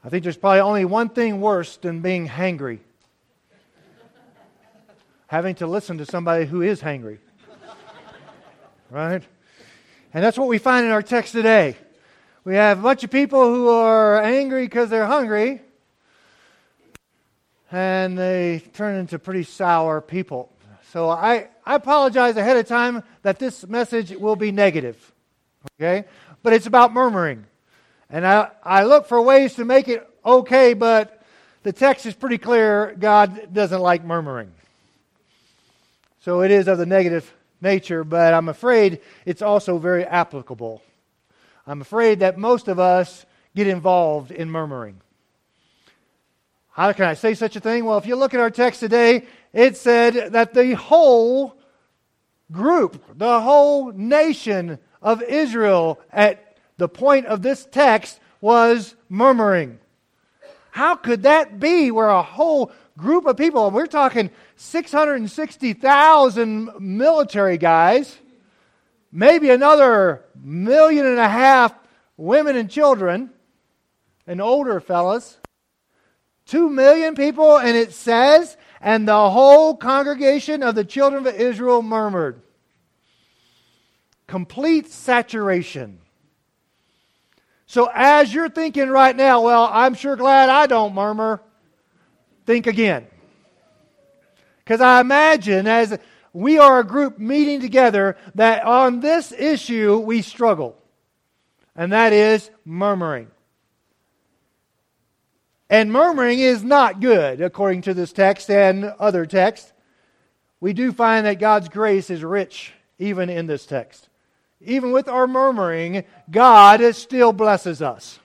I think there's probably only one thing worse than being hangry. Having to listen to somebody who is hangry. Right? And that's what we find in our text today. We have a bunch of people who are angry because they're hungry, and they turn into pretty sour people. So I apologize ahead of time that this message will be negative. Okay? But it's about murmuring. And I look for ways to make it okay, but the text is pretty clear. God doesn't like murmuring. So it is of the negative nature, but I'm afraid it's also very applicable. I'm afraid that most of us get involved in murmuring. How can I say such a thing? Well, if you look at our text today, it said that the whole group, the whole nation of Israel at the point of this text was murmuring. How could that be where a whole group of people, we're talking 660,000 military guys, maybe another 1.5 million women and children, and older fellas, 2 million people, and it says, and the whole congregation of the children of Israel murmured. Complete saturation. So as you're thinking right now, well, I'm sure glad I don't murmur, think again. Because I imagine as we are a group meeting together that on this issue we struggle. And that is murmuring. And murmuring is not good, according to this text and other texts. We do find that God's grace is rich even in this text. Even with our murmuring, God still blesses us.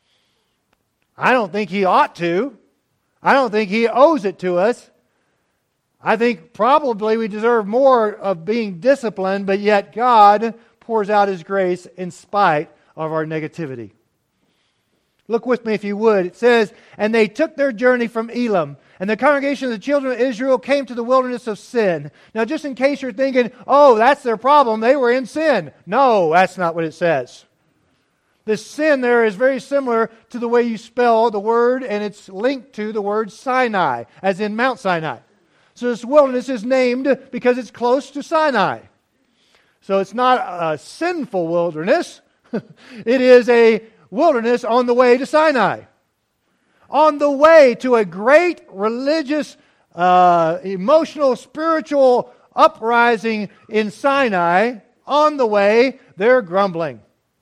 I don't think He ought to. I don't think He owes it to us. I think probably we deserve more of being disciplined, but yet God pours out His grace in spite of our negativity. Look with me if you would. It says, and they took their journey from Elim, and the congregation of the children of Israel came to the wilderness of Sin. Now just in case you're thinking, oh, that's their problem, they were in sin. No, that's not what it says. This sin there is very similar to the way you spell the word, and it's linked to the word Sinai, as in Mount Sinai. So this wilderness is named because it's close to Sinai. So it's not a sinful wilderness. It is a wilderness on the way to Sinai. On the way to a great religious, emotional, spiritual uprising in Sinai, on the way, they're grumbling.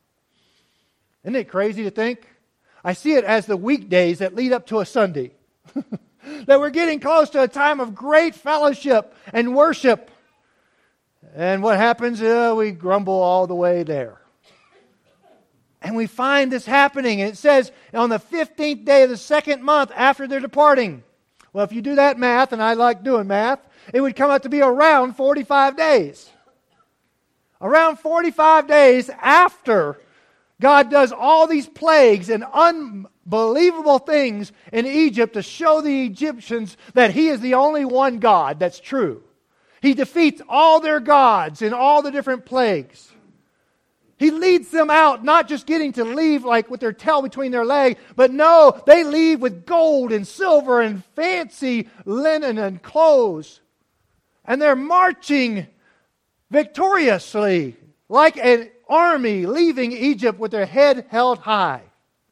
Isn't it crazy to think? I see it as the weekdays that lead up to a Sunday. That we're getting close to a time of great fellowship and worship. And what happens? We grumble all the way there. And we find this happening. And it says, on the 15th day of the second month after they're departing. Well, if you do that math, and I like doing math, it would come out to be around 45 days. Around 45 days after God does all these plagues and unbelievable things in Egypt to show the Egyptians that He is the only one God that's true. He defeats all their gods in all the different plagues. He leads them out, not just getting to leave like with their tail between their legs, but no, they leave with gold and silver and fancy linen and clothes. And they're marching victoriously like an army leaving Egypt with their head held high.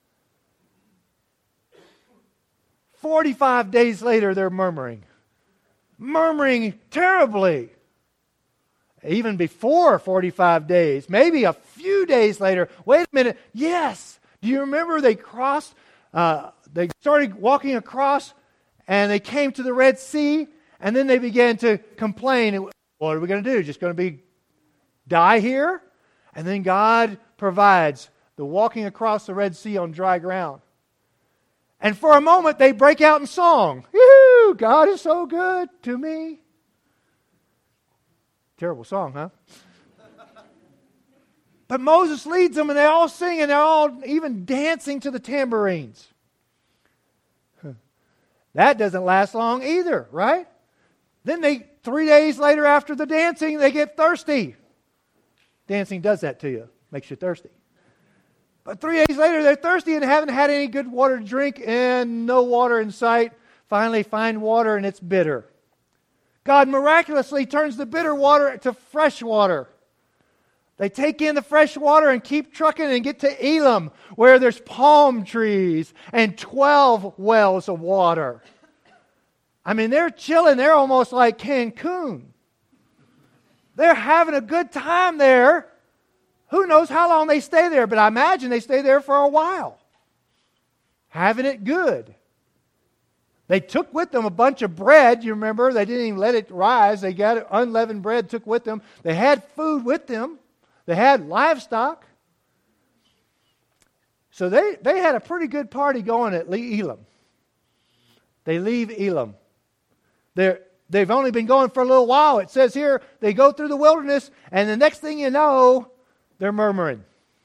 45 days later, they're murmuring. Murmuring terribly. Even before 45 days, maybe a few days later, wait a minute, yes. Do you remember they crossed, they started walking across and they came to the Red Sea and then they began to complain. What are we going to do? Just going to die here? And then God provides the walking across the Red Sea on dry ground. And for a moment they break out in song. Woo! God is so good to me. Terrible song, huh? But Moses leads them and they all sing and they're all even dancing to the tambourines. That doesn't last long either, right? Then 3 days later after the dancing, they get thirsty. Dancing does that to you. Makes you thirsty. But 3 days later, they're thirsty and haven't had any good water to drink and no water in sight. Finally find water and it's bitter. God miraculously turns the bitter water to fresh water. They take in the fresh water and keep trucking and get to Elim, where there's palm trees and 12 wells of water. I mean, they're chilling. They're almost like Cancun. They're having a good time there. Who knows how long they stay there, but I imagine they stay there for a while. Having it good. They took with them a bunch of bread. You remember, they didn't even let it rise. They got unleavened bread, took with them. They had food with them. They had livestock. So they had a pretty good party going at Elim. They leave Elim. They've only been going for a little while. It says here, they go through the wilderness, and the next thing you know, they're murmuring.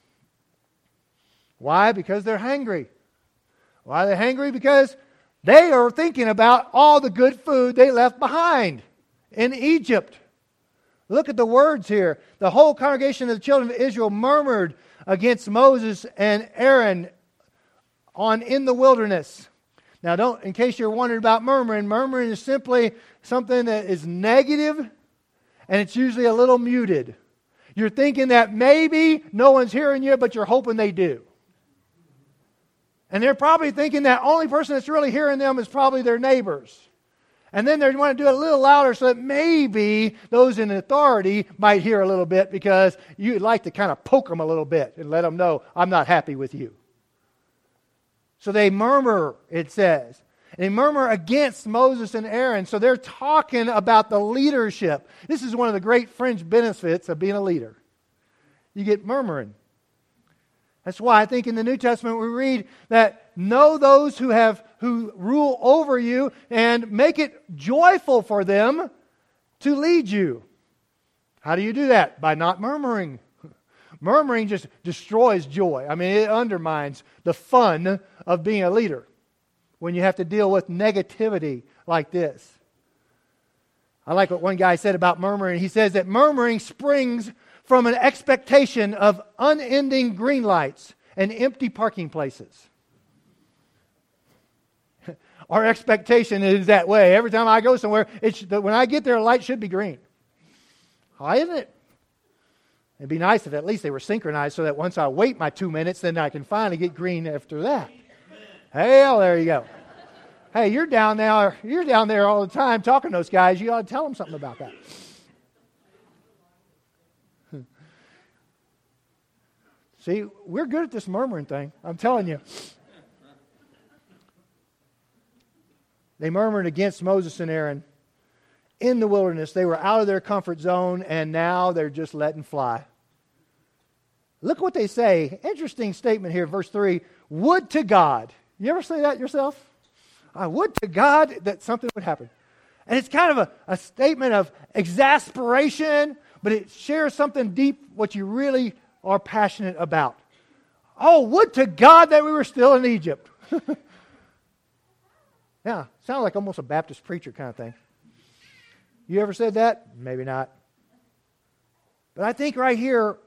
Why? Because they're hungry. Why are they hungry? Because they are thinking about all the good food they left behind in Egypt. Look at the words here. The whole congregation of the children of Israel murmured against Moses and Aaron in the wilderness. Now, in case you're wondering about murmuring is simply something that is negative, and it's usually a little muted. You're thinking that maybe no one's hearing you, but you're hoping they do. And they're probably thinking that only person that's really hearing them is probably their neighbors. And then they want to do it a little louder so that maybe those in authority might hear a little bit, because you'd like to kind of poke them a little bit and let them know, I'm not happy with you. So they murmur, it says. They murmur against Moses and Aaron. So they're talking about the leadership. This is one of the great fringe benefits of being a leader. You get murmuring. That's why I think in the New Testament we read that know those who rule over you and make it joyful for them to lead you. How do you do that? By not murmuring. Murmuring just destroys joy. I mean, it undermines the fun of being a leader when you have to deal with negativity like this. I like what one guy said about murmuring. He says that murmuring springs from an expectation of unending green lights and empty parking places. Our expectation is that way. Every time I go somewhere, when I get there, a light should be green. Why isn't it? It'd be nice if at least they were synchronized so that once I wait my 2 minutes, then I can finally get green after that. Hey, there you go. Hey, you're down there all the time talking to those guys. You ought to tell them something about that. See, we're good at this murmuring thing. I'm telling you. They murmured against Moses and Aaron in the wilderness. They were out of their comfort zone, and now they're just letting fly. Look what they say. Interesting statement here, verse 3. Would to God. You ever say that yourself? I would to God that something would happen. And it's kind of a statement of exasperation, but it shares something deep, what you really are passionate about. Oh, would to God that we were still in Egypt. Yeah, sounds like almost a Baptist preacher kind of thing. You ever said that? Maybe not. But I think right here,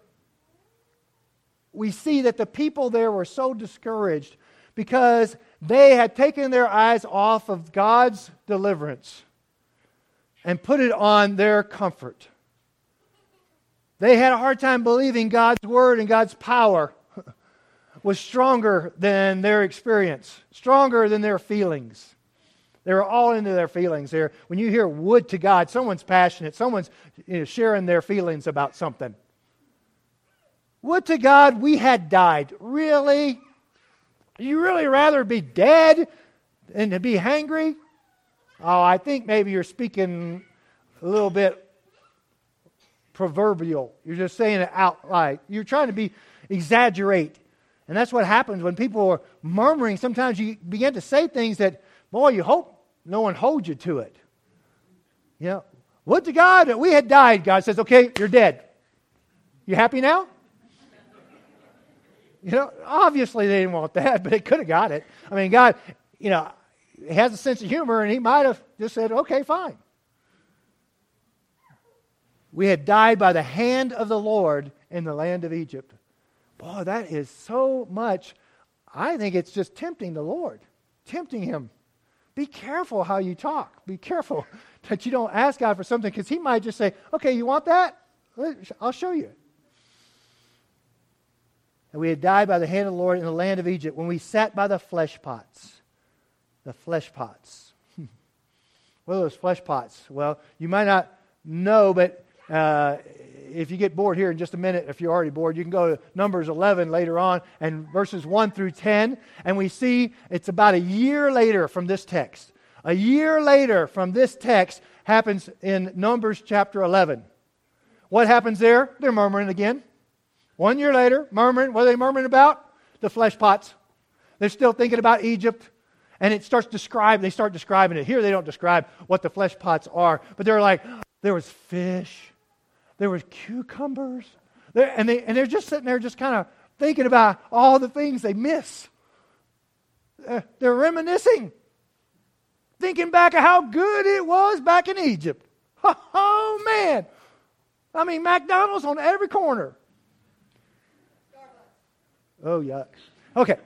we see that the people there were so discouraged because they had taken their eyes off of God's deliverance and put it on their comfort. They had a hard time believing God's word and God's power was stronger than their experience, stronger than their feelings. They were all into their feelings there. When you hear would to God, someone's passionate, someone's sharing their feelings about something. Would to God we had died. Really? You really rather be dead than to be hangry? Oh, I think maybe you're speaking a little bit proverbial. You're just saying it outright. You're trying to exaggerate. And that's what happens when people are murmuring. Sometimes you begin to say things that, boy, you hope no one holds you to it. You know, would to God that we had died. God says, okay, you're dead. You happy now? You know, obviously they didn't want that, but they could have got it. I mean, God, he has a sense of humor, and he might have just said, okay, fine. We had died by the hand of the Lord in the land of Egypt. Boy, that is so much. I think it's just tempting the Lord, tempting Him. Be careful how you talk. Be careful that you don't ask God for something, because He might just say, okay, you want that? I'll show you. And we had died by the hand of the Lord in the land of Egypt when we sat by the flesh pots. The flesh pots. What are those flesh pots? Well, you might not know, but if you get bored here in just a minute, if you're already bored, you can go to Numbers 11 later on and verses 1 through 10, and we see it's about a year later from this text. A year later from this text happens in Numbers chapter 11. What happens there? They're murmuring again. 1 year later, murmuring. What are they murmuring about? The flesh pots. They're still thinking about Egypt. And they start describing it. Here they don't describe what the flesh pots are, but they're like, there was fish, there was cucumbers, and they're just sitting there just kind of thinking about all the things they miss. They're reminiscing, thinking back of how good it was back in Egypt. Oh, man. I mean, McDonald's on every corner. Oh, yuck. Okay.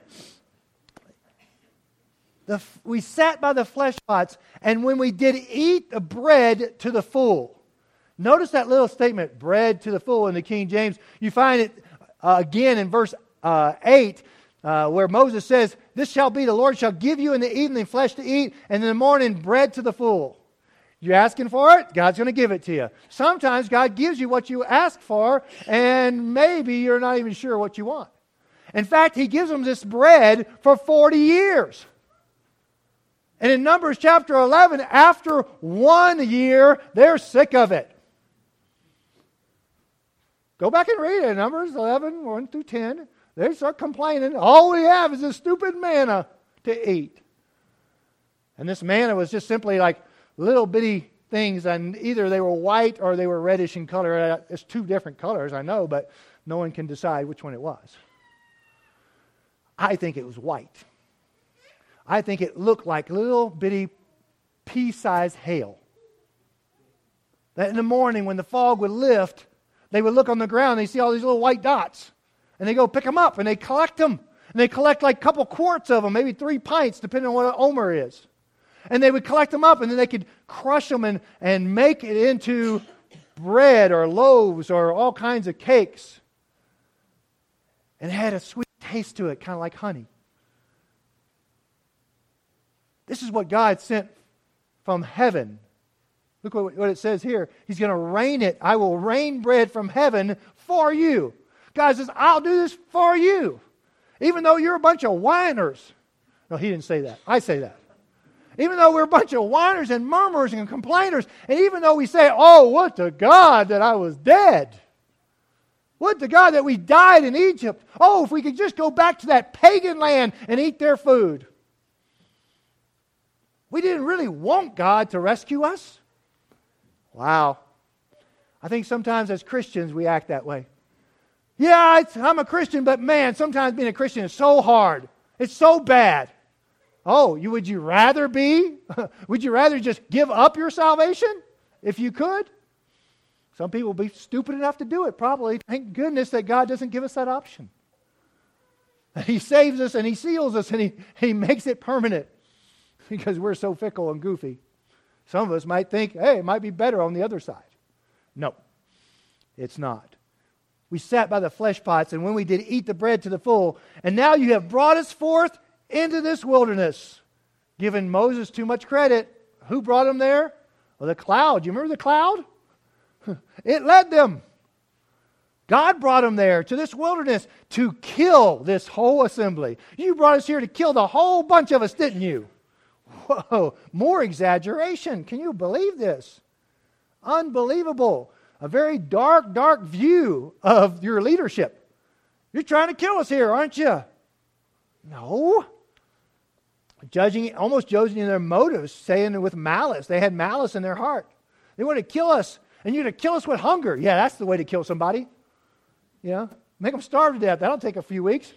We sat by the flesh pots, and when we did eat the bread to the full. Notice that little statement, bread to the full, in the King James. You find it again in verse 8, where Moses says, "This shall be, the Lord shall give you in the evening flesh to eat, and in the morning bread to the full." You're asking for it? God's going to give it to you. Sometimes God gives you what you ask for, and maybe you're not even sure what you want. In fact, He gives them this bread for 40 years. And in Numbers chapter 11, after 1 year, they're sick of it. Go back and read it. Numbers 11, 1 through 10. They start complaining. All we have is this stupid manna to eat. And this manna was just simply like little bitty things, and either they were white or they were reddish in color. It's two different colors, I know, but no one can decide which one it was. I think it was white. I think it looked like little bitty pea-sized hail. That in the morning when the fog would lift, they would look on the ground and they see all these little white dots. And they go pick them up and they collect them. And they collect like a couple quarts of them, maybe 3 pints, depending on what an omer is. And they would collect them up, and then they could crush them and make it into bread or loaves or all kinds of cakes. And it had a sweet taste to it, kind of like honey. This is what God sent from heaven. Look what it says here. He's going to rain it. I will rain bread from heaven for you. God says, I'll do this for you. Even though you're a bunch of whiners. No, He didn't say that. I say that. Even though we're a bunch of whiners and murmurers and complainers, and even though we say, oh, would to God that I was dead. Would to God that we died in Egypt. Oh, if we could just go back to that pagan land and eat their food. We didn't really want God to rescue us. Wow. I think sometimes as Christians we act that way. Yeah, I'm a Christian, but man, sometimes being a Christian is so hard. It's so bad. Oh, would you rather be? Would you rather just give up your salvation if you could? Some people will be stupid enough to do it, probably. Thank goodness that God doesn't give us that option. He saves us and He seals us and He makes it permanent because we're so fickle and goofy. Some of us might think, hey, it might be better on the other side. No, it's not. We sat by the flesh pots, and when we did eat the bread to the full, and now you have brought us forth into this wilderness. Giving Moses too much credit. Who brought him there? Well, the cloud. You remember the cloud? It led them. God brought them there to this wilderness to kill this whole assembly. You brought us here to kill the whole bunch of us, didn't you? Whoa, more exaggeration. Can you believe this? Unbelievable. A very dark, dark view of your leadership. You're trying to kill us here, aren't you? No. Almost judging their motives, saying it with malice. They had malice in their heart. They want to kill us, and you're going to kill us with hunger. Yeah, that's the way to kill somebody. Make them starve to death. That'll take a few weeks.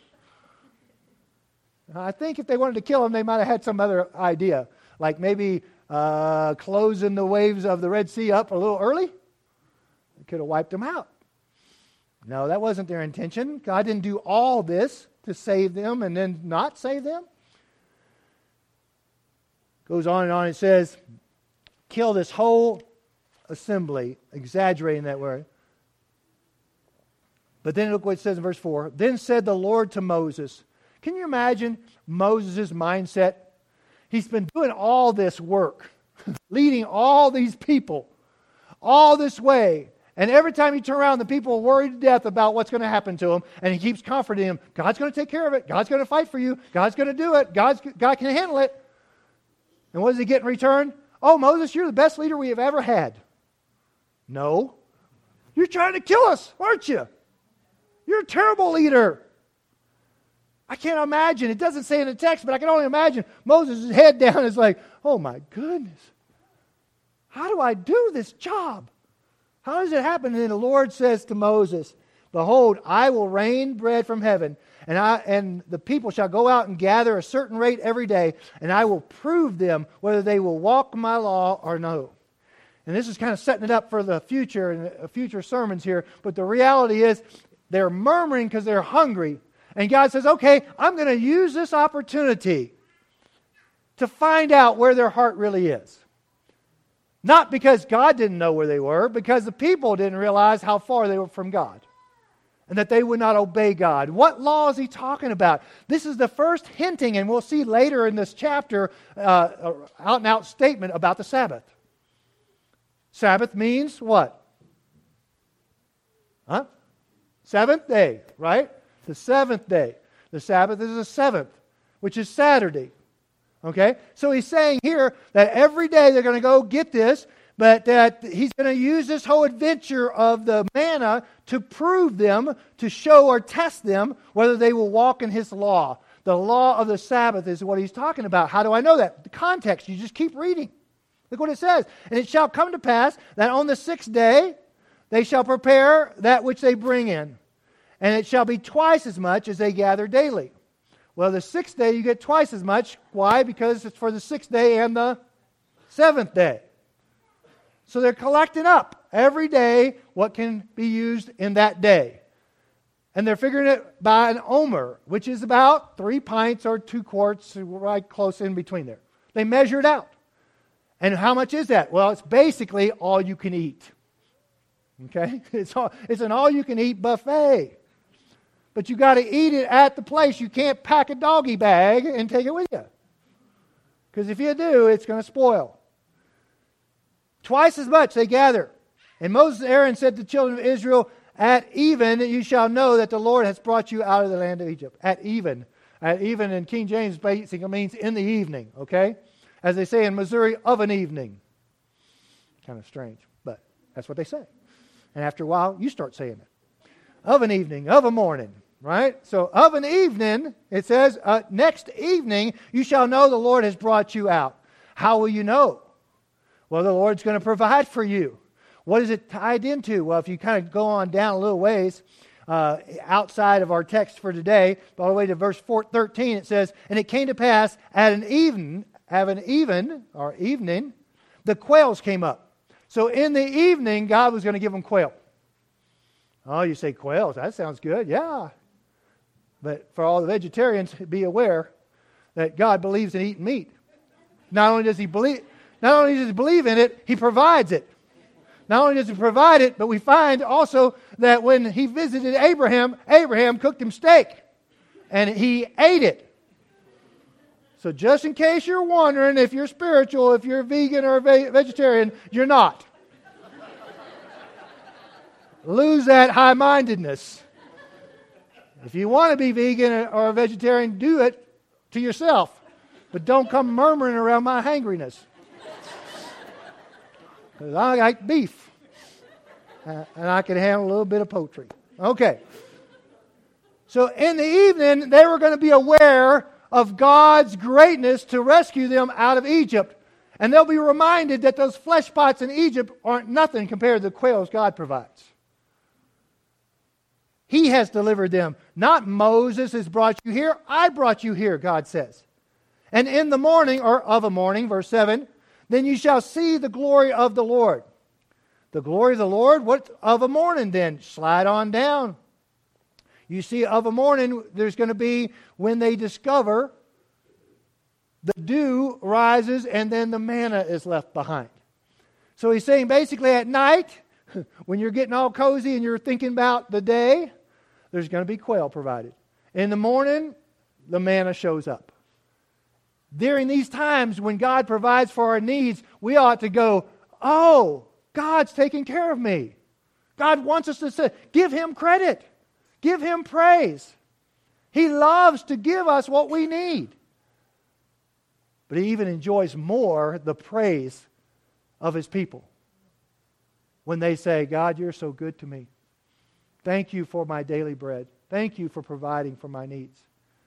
I think if they wanted to kill them, they might have had some other idea, like maybe closing the waves of the Red Sea up a little early. They could have wiped them out. No, that wasn't their intention. God didn't do all this to save them and then not save them. Goes on and on. It says, kill this whole assembly, exaggerating that word. But then look what it says in verse 4. Then said the Lord to Moses. Can you imagine Moses' mindset? He's been doing all this work, leading all these people all this way. And every time you turn around, the people are worried to death about what's going to happen to them. And he keeps comforting them. God's going to take care of it. God's going to fight for you. God's going to do it. God can handle it. And what does he get in return? Oh, Moses, you're the best leader we have ever had. No. You're trying to kill us, aren't you? You're a terrible leader. I can't imagine. It doesn't say in the text, but I can only imagine Moses' head down is like, oh my goodness. How do I do this job? How does it happen? And then the Lord says to Moses, behold, I will rain bread from heaven, and the people shall go out and gather a certain rate every day, and I will prove them whether they will walk in my law or no. And this is kind of setting it up for the future and future sermons here, but the reality is they're murmuring because they're hungry. And God says, okay, I'm going to use this opportunity to find out where their heart really is. Not because God didn't know where they were, because the people didn't realize how far they were from God. And that they would not obey God. What law is he talking about? This is the first hinting, and we'll see later in this chapter, out-and-out statement about the Sabbath. Sabbath means what? Huh? Seventh day, right? The seventh day. The Sabbath is the seventh, which is Saturday. Okay? So he's saying here that every day they're going to go get this, but that he's going to use this whole adventure of the manna to prove them, to show or test them whether they will walk in his law. The law of the Sabbath is what he's talking about. How do I know that? The context. You just keep reading. Look what it says. And it shall come to pass that on the sixth day they shall prepare that which they bring in. And it shall be twice as much as they gather daily. Well, the sixth day you get twice as much. Why? Because it's for the sixth day and the seventh day. So they're collecting up every day what can be used in that day. And they're figuring it by an omer, which is about 3 pints or 2 quarts, right close in between there. They measure it out. And how much is that? Well, it's basically all you can eat. Okay? It's an all-you-can-eat buffet. But you got to eat it at the place. You can't pack a doggy bag and take it with you. Because if you do, it's going to spoil. Twice as much they gather. And Moses and Aaron said to the children of Israel, at even you shall know that the Lord has brought you out of the land of Egypt. At even. At even in King James basically means in the evening. Okay? As they say in Missouri, of an evening. Kind of strange, but that's what they say. And after a while, you start saying it. Of an evening, of a morning. Right? So, of an evening, it says, next evening, you shall know the Lord has brought you out. How will you know? Well, the Lord's going to provide for you. What is it tied into? Well, if you kind of go on down a little ways, outside of our text for today, all the way to verse 13, it says, and it came to pass at an evening, the quails came up. So in the evening, God was going to give them quail. Oh, you say quails? That sounds good. Yeah. But for all the vegetarians, be aware that God believes in eating meat. Not only does he believe in it, he provides it. Not only does he provide it, but we find also that when he visited Abraham, Abraham cooked him steak. And he ate it. So just in case you're wondering if you're spiritual, if you're vegan or vegetarian, you're not. Lose that high-mindedness. If you want to be vegan or a vegetarian, do it to yourself. But don't come murmuring around my hangriness. Because I like beef. And I can handle a little bit of poultry. Okay. So in the evening, they were going to be aware of God's greatness to rescue them out of Egypt. And they'll be reminded that those flesh pots in Egypt aren't nothing compared to the quails God provides. He has delivered them. Not Moses has brought you here. I brought you here, God says. And in the morning, or of a morning, verse 7, then you shall see the glory of the Lord. The glory of the Lord? What of a morning then? Slide on down. You see, of a morning, there's going to be when they discover the dew rises and then the manna is left behind. So he's saying basically at night, when you're getting all cozy and you're thinking about the day, there's going to be quail provided. In the morning, the manna shows up. During these times when God provides for our needs, we ought to go, oh, God's taking care of me. God wants us to say, give Him credit. Give Him praise. He loves to give us what we need. But He even enjoys more the praise of His people. When they say, God, you're so good to me. Thank you for my daily bread. Thank you for providing for my needs.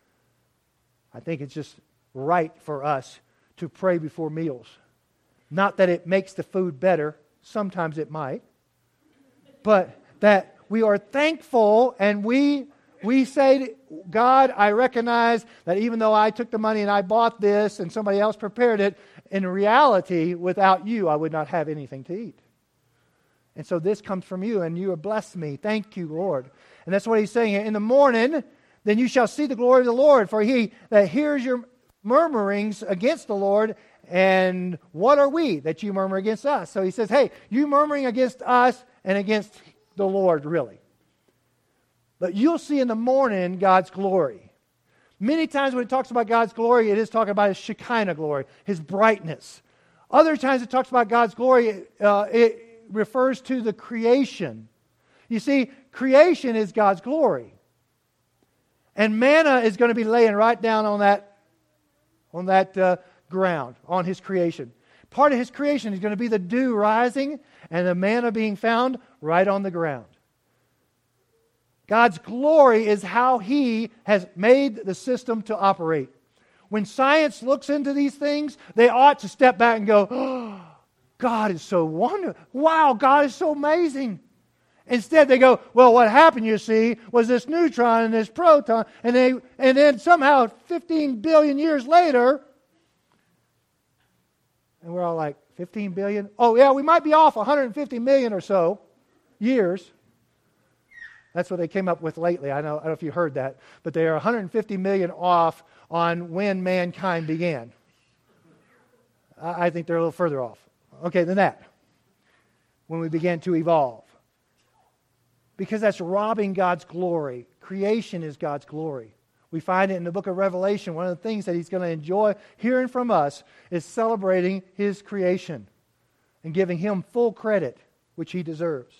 I think it's just right for us to pray before meals. Not that it makes the food better. Sometimes it might. But that we are thankful and we say, God, I recognize that even though I took the money and I bought this and somebody else prepared it, in reality, without you, I would not have anything to eat. And so this comes from you, and you have blessed me. Thank you, Lord. And that's what he's saying here. In the morning, then you shall see the glory of the Lord, for He that hears your murmurings against the Lord. And what are we that you murmur against us? So he says, hey, you murmuring against us and against the Lord, really. But you'll see in the morning God's glory. Many times when it talks about God's glory, it is talking about His Shekinah glory, His brightness. Other times it talks about God's glory, it refers to the creation. You see, creation is God's glory. And manna is going to be laying right down on that ground, on His creation. Part of His creation is going to be the dew rising and the manna being found right on the ground. God's glory is how He has made the system to operate. When science looks into these things, they ought to step back and go, oh, God is so wonderful. Wow, God is so amazing. Instead, they go, well, what happened, you see, was this neutron and this proton, and then somehow 15 billion years later, and we're all like, 15 billion? Oh, yeah, we might be off 150 million or so years. That's what they came up with lately. I don't know if you heard that, but they are 150 million off on when mankind began. I think they're a little further off. Okay, than that. When we began to evolve. Because that's robbing God's glory. Creation is God's glory. We find it in the book of Revelation. One of the things that He's going to enjoy hearing from us is celebrating His creation and giving Him full credit, which He deserves.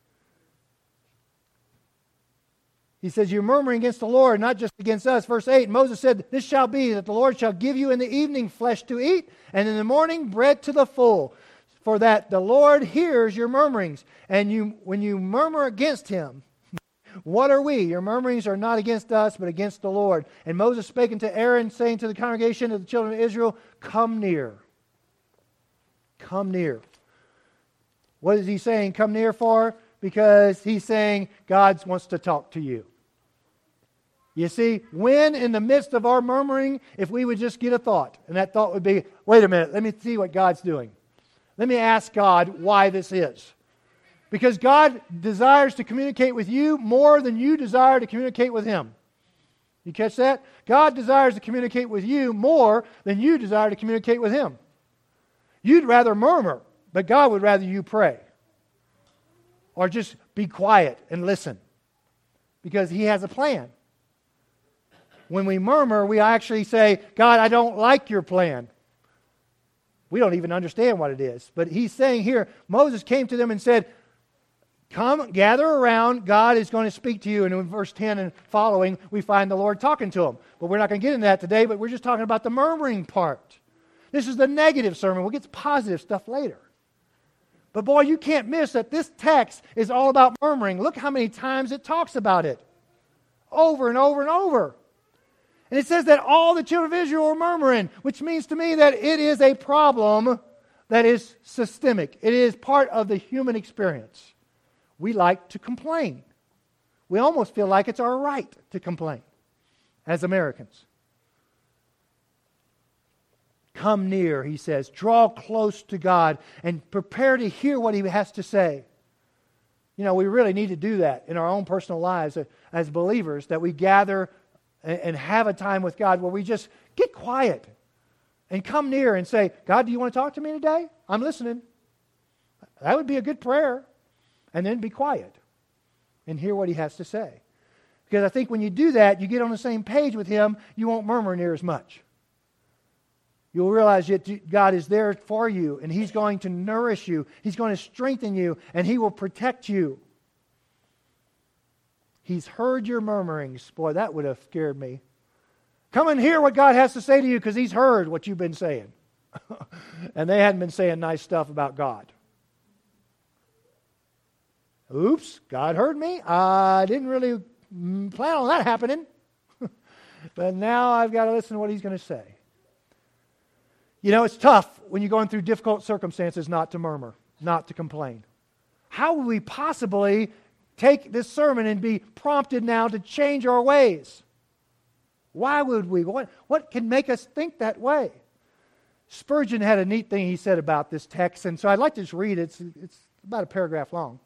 He says, you're murmuring against the Lord, not just against us. Verse 8, Moses said, this shall be that the Lord shall give you in the evening flesh to eat, and in the morning bread to the full. For that the Lord hears your murmurings. And when you murmur against Him, what are we? Your murmurings are not against us, but against the Lord. And Moses spake unto Aaron, saying to the congregation of the children of Israel, come near. Come near. What is he saying come near for? Because he's saying God wants to talk to you. You see, when in the midst of our murmuring, if we would just get a thought, and that thought would be, wait a minute, let me see what God's doing. Let me ask God why this is. Because God desires to communicate with you more than you desire to communicate with Him. You catch that? God desires to communicate with you more than you desire to communicate with Him. You'd rather murmur, but God would rather you pray. Or just be quiet and listen. Because He has a plan. When we murmur, we actually say, God, I don't like your plan. We don't even understand what it is. But he's saying here, Moses came to them and said, come, gather around. God is going to speak to you. And in verse 10 and following, we find the Lord talking to him. But we're not going to get into that today, but we're just talking about the murmuring part. This is the negative sermon. We'll get to positive stuff later. But boy, you can't miss that this text is all about murmuring. Look how many times it talks about it. Over and over and over. And it says that all the children of Israel were murmuring, which means to me that it is a problem that is systemic. It is part of the human experience. We like to complain. We almost feel like it's our right to complain as Americans. Come near, he says. Draw close to God and prepare to hear what He has to say. We really need to do that in our own personal lives as believers, that we gather and have a time with God where we just get quiet and come near and say, God, do you want to talk to me today? I'm listening. That would be a good prayer. And then be quiet and hear what He has to say. Because I think when you do that, you get on the same page with Him, you won't murmur near as much. You'll realize that God is there for you, and He's going to nourish you. He's going to strengthen you, and He will protect you. He's heard your murmurings. Boy, that would have scared me. Come and hear what God has to say to you, because He's heard what you've been saying. And they hadn't been saying nice stuff about God. Oops, God heard me. I didn't really plan on that happening. But now I've got to listen to what He's going to say. It's tough when you're going through difficult circumstances not to murmur, not to complain. How would we possibly take this sermon and be prompted now to change our ways? Why would we? What can make us think that way? Spurgeon had a neat thing he said about this text, and so I'd like to just read it. It's about a paragraph long.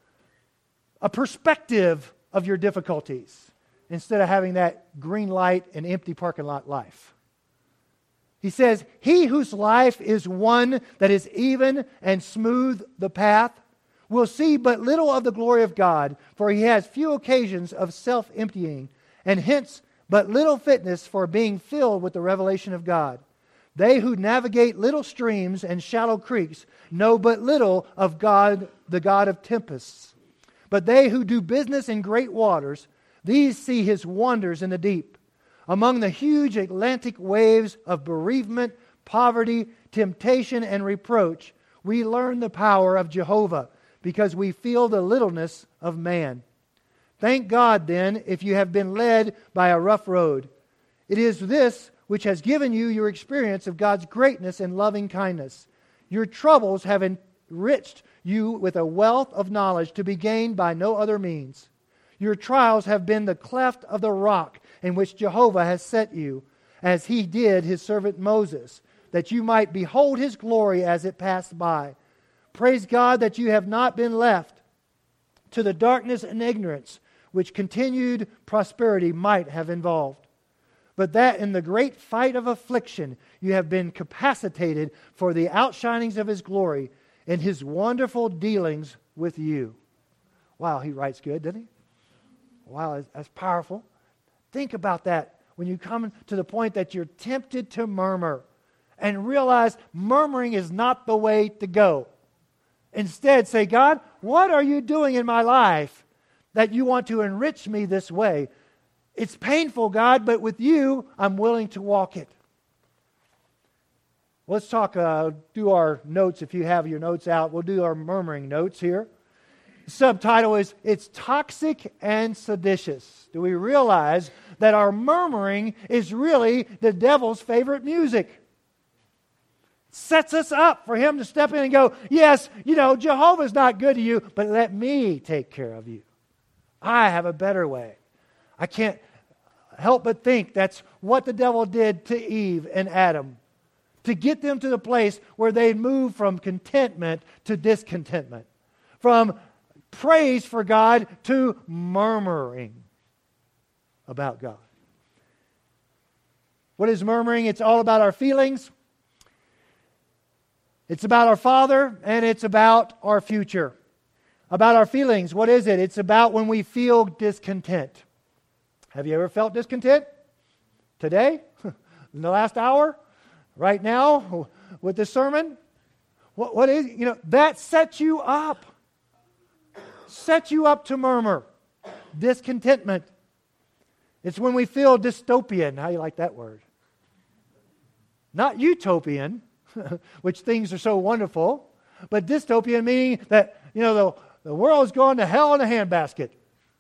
A perspective of your difficulties instead of having that green light and empty parking lot life. He says, he whose life is one that is even and smooth the path will see but little of the glory of God, for he has few occasions of self-emptying, and hence but little fitness for being filled with the revelation of God. They who navigate little streams and shallow creeks know but little of God, the God of tempests. But they who do business in great waters, these see His wonders in the deep. Among the huge Atlantic waves of bereavement, poverty, temptation, and reproach, we learn the power of Jehovah because we feel the littleness of man. Thank God, then, if you have been led by a rough road. It is this which has given you your experience of God's greatness and loving kindness. Your troubles have enriched you with a wealth of knowledge to be gained by no other means. Your trials have been the cleft of the rock in which Jehovah has set you, as He did His servant Moses, that you might behold His glory as it passed by. Praise God that you have not been left to the darkness and ignorance which continued prosperity might have involved, but that in the great fight of affliction you have been capacitated for the outshinings of His glory in His wonderful dealings with you. Wow, he writes good, doesn't he? Wow, that's powerful. Think about that when you come to the point that you're tempted to murmur and realize murmuring is not the way to go. Instead, say, God, what are you doing in my life that you want to enrich me this way? It's painful, God, but with you, I'm willing to walk it. Let's talk, do our notes. If you have your notes out, we'll do our murmuring notes here. The subtitle is, It's Toxic and Seditious. Do we realize that our murmuring is really the devil's favorite music? It sets us up for him to step in and go, yes, Jehovah's not good to you, but let me take care of you. I have a better way. I can't help but think that's what the devil did to Eve and Adam, to get them to the place where they moved from contentment to discontentment, from praise for God to murmuring about God. What is murmuring? It's all about our feelings. It's about our Father, and it's about our future. About our feelings, what is it? It's about when we feel discontent. Have you ever felt discontent? Today? In the last hour? Right now? With this sermon? What is, that sets you up. Set you up to murmur. Discontentment. It's when we feel dystopian. How do you like that word? Not utopian, which things are so wonderful, but dystopian meaning that, the world's going to hell in a handbasket.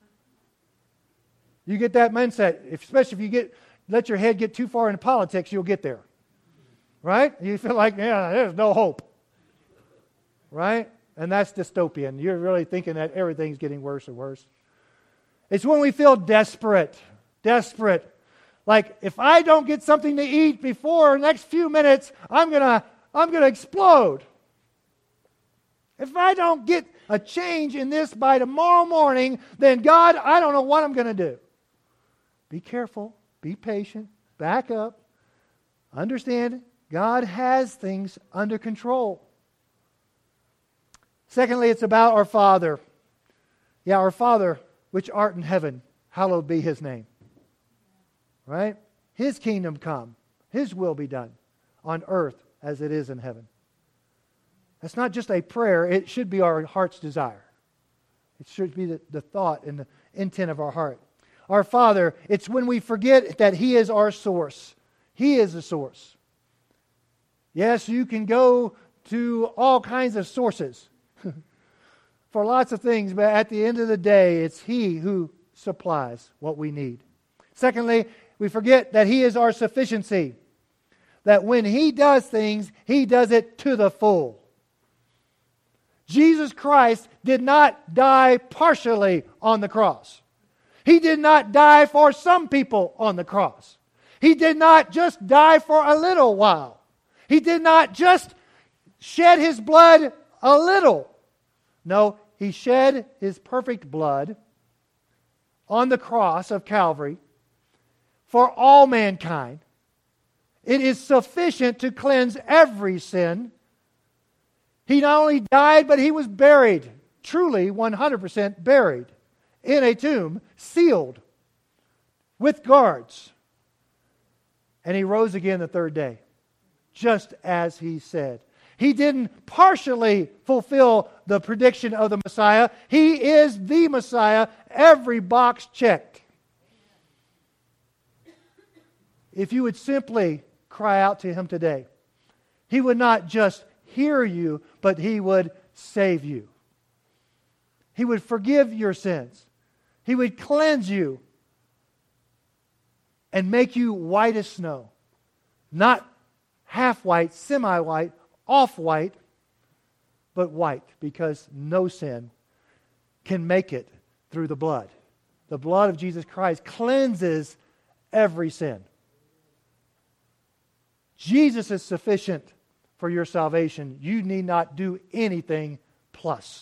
You get that mindset, especially if you let your head get too far into politics, you'll get there. Right? You feel like, there's no hope. Right? And that's dystopian. You're really thinking that everything's getting worse and worse. It's when we feel desperate. Desperate. Like, if I don't get something to eat before the next few minutes, I'm gonna explode. If I don't get a change in this by tomorrow morning, then God, I don't know what I'm going to do. Be careful. Be patient. Back up. Understand, God has things under control. Secondly, it's about our Father. Yeah, our Father, which art in heaven, hallowed be His name. Right? His kingdom come. His will be done on earth as it is in heaven. That's not just a prayer. It should be our heart's desire. It should be the thought and the intent of our heart. Our Father, it's when we forget that He is our source. He is the source. Yes, you can go to all kinds of sources for lots of things, but at the end of the day, it's He who supplies what we need. Secondly, we forget that He is our sufficiency. That when He does things, He does it to the full. Jesus Christ did not die partially on the cross. He did not die for some people on the cross. He did not just die for a little while. He did not just shed His blood a little. No, He shed His perfect blood on the cross of Calvary for all mankind. It is sufficient to cleanse every sin. He not only died, but He was buried, truly 100% buried, in a tomb, sealed, with guards. And He rose again the third day, just as He said. He didn't partially fulfill the prediction of the Messiah. He is the Messiah, every box checked. If you would simply cry out to Him today, He would not just hear you, but He would save you. He would forgive your sins. He would cleanse you and make you white as snow. Not half white, semi-white, off-white, but white, because no sin can make it through the blood. The blood of Jesus Christ cleanses every sin. Jesus is sufficient for your salvation. You need not do anything plus.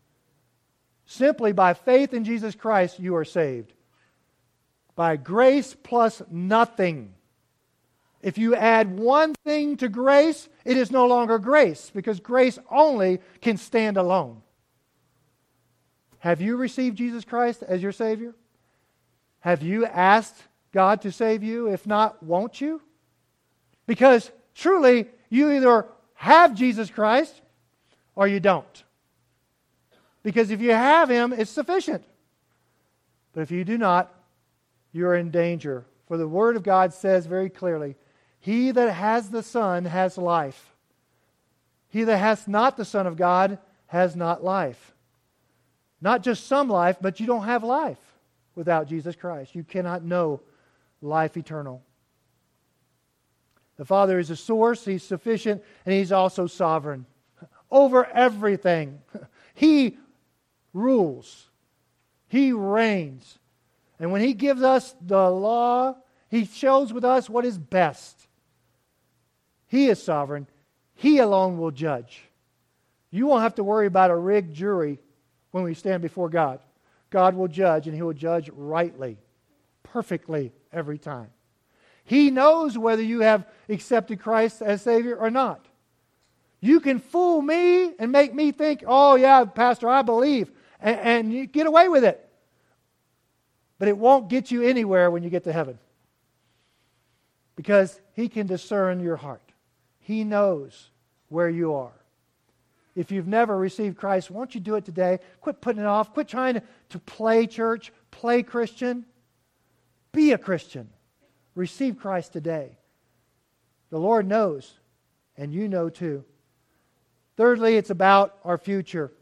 Simply by faith in Jesus Christ, you are saved. By grace plus nothing. If you add one thing to grace, it is no longer grace, because grace only can stand alone. Have you received Jesus Christ as your Savior? Have you asked God to save you? If not, won't you? Because truly, you either have Jesus Christ or you don't. Because if you have Him, it's sufficient. But if you do not, you are in danger. For the Word of God says very clearly, He that has the Son has life. He that has not the Son of God has not life. Not just some life, but you don't have life without Jesus Christ. You cannot know life eternal. The Father is the source, He's sufficient, and He's also sovereign over everything. He rules. He reigns. And when He gives us the law, He shows with us what is best. He is sovereign. He alone will judge. You won't have to worry about a rigged jury when we stand before God. God will judge, and He will judge rightly, perfectly every time. He knows whether you have accepted Christ as Savior or not. You can fool me and make me think, oh yeah, Pastor, I believe, and you get away with it. But it won't get you anywhere when you get to heaven. Because He can discern your heart. He knows where you are. If you've never received Christ, won't you do it today? Quit putting it off. Quit trying to play church, play Christian. Be a Christian. Receive Christ today. The Lord knows, and you know too. Thirdly, it's about our future.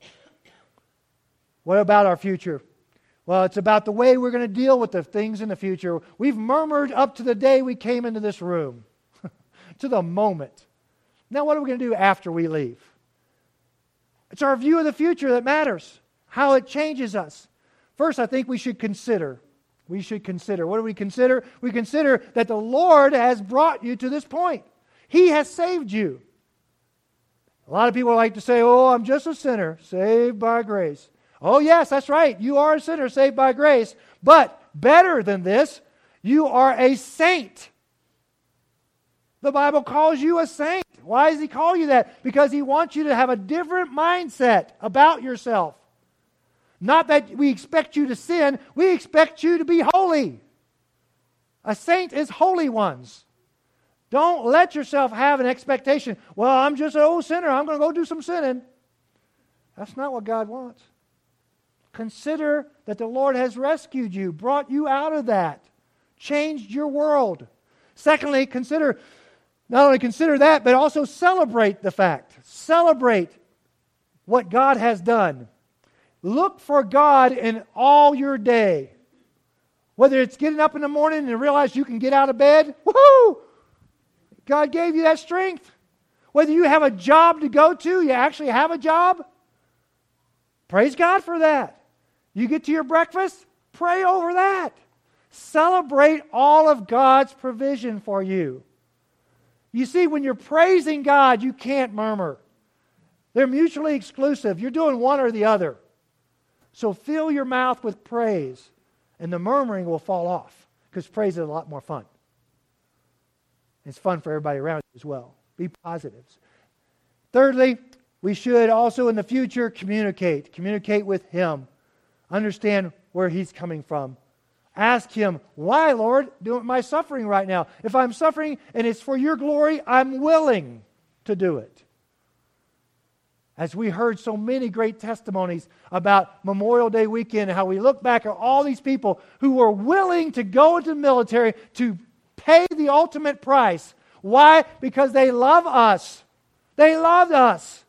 What about our future? Well, it's about the way we're going to deal with the things in the future. We've murmured up to the day we came into this room, to the moment. Now, what are we going to do after we leave? It's our view of the future that matters, how it changes us. First, I think we should consider. We should consider. What do we consider? We consider that the Lord has brought you to this point. He has saved you. A lot of people like to say, oh, I'm just a sinner, saved by grace. Oh, yes, that's right. You are a sinner, saved by grace. But better than this, you are a saint. The Bible calls you a saint. Why does He call you that? Because He wants you to have a different mindset about yourself. Not that we expect you to sin, we expect you to be holy. A saint is holy ones. Don't let yourself have an expectation, well, I'm just an old sinner, I'm going to go do some sinning. That's not what God wants. Consider that the Lord has rescued you, brought you out of that, changed your world. Secondly, not only consider that, but also celebrate the fact. Celebrate what God has done. Look for God in all your day. Whether it's getting up in the morning and realize you can get out of bed, woohoo! God gave you that strength. Whether you have a job to go to, you actually have a job, praise God for that. You get to your breakfast, pray over that. Celebrate all of God's provision for you. You see, when you're praising God, you can't murmur. They're mutually exclusive. You're doing one or the other. So fill your mouth with praise, and the murmuring will fall off, because praise is a lot more fun. It's fun for everybody around you as well. Be positives. Thirdly, we should also in the future communicate. Communicate with Him. Understand where He's coming from. Ask Him, why, Lord, am I suffering right now? If I'm suffering and it's for your glory, I'm willing to do it. As we heard so many great testimonies about Memorial Day weekend, how we look back at all these people who were willing to go into the military to pay the ultimate price. Why? Because they love us. They loved us.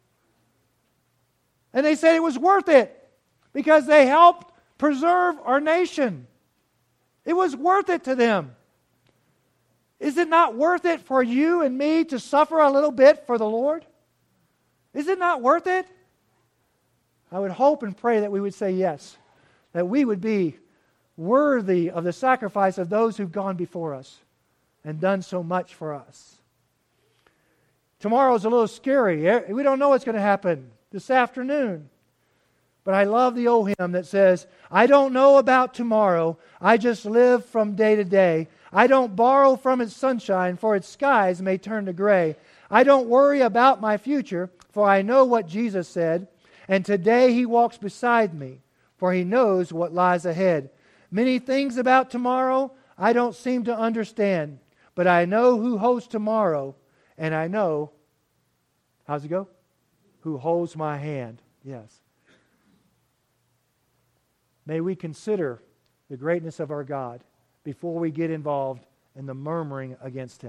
And they said it was worth it because they helped preserve our nation. It was worth it to them. Is it not worth it for you and me to suffer a little bit for the Lord? Is it not worth it? I would hope and pray that we would say yes, that we would be worthy of the sacrifice of those who've gone before us and done so much for us. Tomorrow's a little scary. We don't know what's going to happen this afternoon. But I love the old hymn that says, I don't know about tomorrow, I just live from day to day. I don't borrow from its sunshine, for its skies may turn to gray. I don't worry about my future, for I know what Jesus said, and today He walks beside me, for He knows what lies ahead. Many things about tomorrow I don't seem to understand, but I know who holds tomorrow, and I know, how's it go? Who holds my hand. Yes. May we consider the greatness of our God before we get involved in the murmuring against Him.